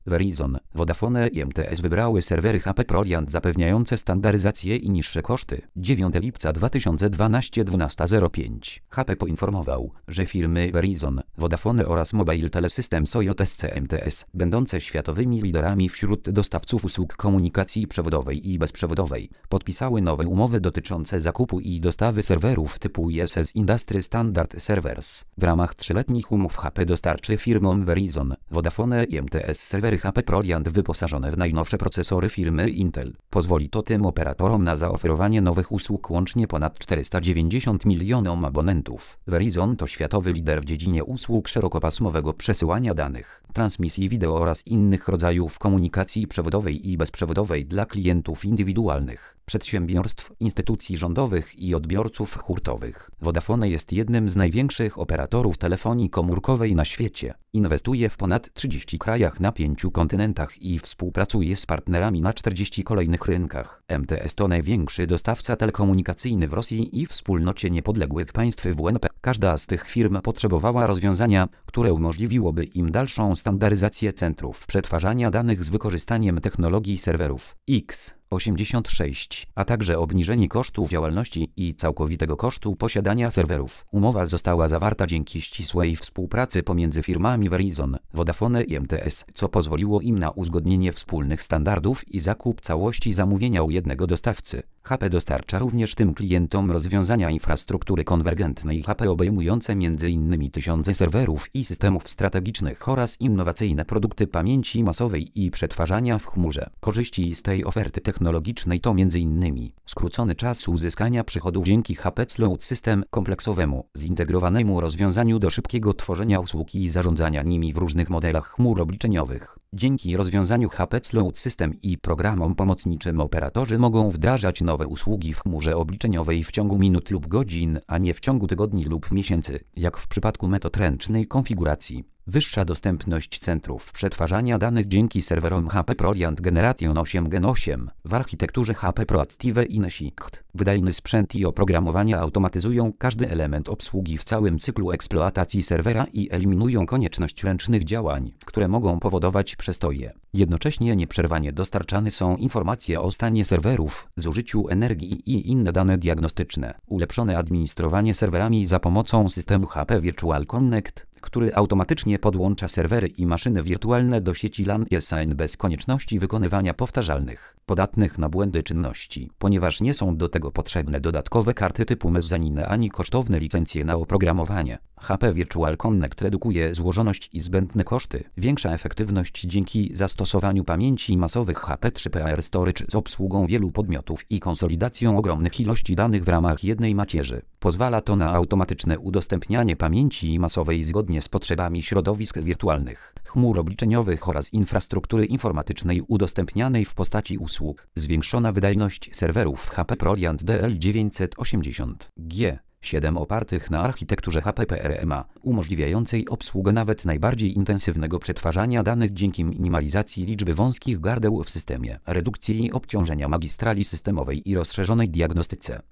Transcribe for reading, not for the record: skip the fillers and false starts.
Verizon, Vodafone i MTS wybrały serwery HP ProLiant zapewniające standaryzację i niższe koszty. 9 lipca 2012 12:05. HP poinformował, że firmy Verizon, Vodafone oraz Mobile Telesystems OJSC MTS, będące światowymi liderami wśród dostawców usług komunikacji przewodowej i bezprzewodowej, podpisały nowe umowy dotyczące zakupu i dostawy serwerów typu ISS Industry Standard Servers. W ramach 3-letnich umów HP dostarczy firmom Verizon, Vodafone i MTS serwery HP ProLiant wyposażone w najnowsze procesory firmy Intel. Pozwoli to tym operatorom na zaoferowanie nowych usług łącznie ponad 490 milionom abonentów. Verizon to światowy lider w dziedzinie usług szerokopasmowego przesyłania danych, transmisji wideo oraz innych rodzajów komunikacji przewodowej i bezprzewodowej dla klientów indywidualnych, przedsiębiorstw, instytucji rządowych i odbiorców hurtowych. Vodafone jest jednym z największych operatorów telefonii komórkowej na świecie. Inwestuje w ponad 30 krajach na 5 kontynentach i współpracuje z partnerami na 40 kolejnych rynkach. MTS to największy dostawca telekomunikacyjny w Rosji i wspólnocie niepodległych państw WNP. Każda z tych firm potrzebowała rozwiązania, które umożliwiłoby im dalszą standaryzację centrów przetwarzania danych z wykorzystaniem technologii serwerów x86, a także obniżenie kosztów działalności i całkowitego kosztu posiadania serwerów. Umowa została zawarta dzięki ścisłej współpracy pomiędzy firmami Verizon, Vodafone i MTS, co pozwoliło im na uzgodnienie wspólnych standardów i zakup całości zamówienia u jednego dostawcy. HP dostarcza również tym klientom rozwiązania infrastruktury konwergentnej HP obejmujące m.in. tysiące serwerów i systemów strategicznych oraz innowacyjne produkty pamięci masowej i przetwarzania w chmurze. Korzyści z tej oferty technologicznej to m.in. skrócony czas uzyskania przychodów dzięki HP Cloud System kompleksowemu, zintegrowanemu rozwiązaniu do szybkiego tworzenia usług i zarządzania nimi w różnych modelach chmur obliczeniowych. Dzięki rozwiązaniu HP Cloud System i programom pomocniczym operatorzy mogą wdrażać nowe usługi w chmurze obliczeniowej w ciągu minut lub godzin, a nie w ciągu tygodni lub miesięcy, jak w przypadku metod ręcznej konfiguracji. Wyższa dostępność centrów przetwarzania danych dzięki serwerom HP ProLiant Generation 8 Gen 8 w architekturze HP Proactive i NSICT. Wydajny sprzęt i oprogramowania automatyzują każdy element obsługi w całym cyklu eksploatacji serwera i eliminują konieczność ręcznych działań, które mogą powodować przestoje. Jednocześnie nieprzerwanie dostarczane są informacje o stanie serwerów, zużyciu energii i inne dane diagnostyczne. Ulepszone administrowanie serwerami za pomocą systemu HP Virtual Connect, który automatycznie podłącza serwery i maszyny wirtualne do sieci LAN SAN bez konieczności wykonywania powtarzalnych, podatnych na błędy czynności, ponieważ nie są do tego potrzebne dodatkowe karty typu mezzaninne ani kosztowne licencje na oprogramowanie. HP Virtual Connect redukuje złożoność i zbędne koszty. Większa efektywność dzięki zastosowaniu pamięci masowych HP 3PAR Storage z obsługą wielu podmiotów i konsolidacją ogromnych ilości danych w ramach jednej macierzy. Pozwala to na automatyczne udostępnianie pamięci masowej zgodnie z potrzebami środowisk wirtualnych, chmur obliczeniowych oraz infrastruktury informatycznej udostępnianej w postaci usług. Zwiększona wydajność serwerów HP ProLiant DL980G 7 opartych na architekturze HP PRMA, umożliwiającej obsługę nawet najbardziej intensywnego przetwarzania danych dzięki minimalizacji liczby wąskich gardeł w systemie, redukcji obciążenia magistrali systemowej i rozszerzonej diagnostyce.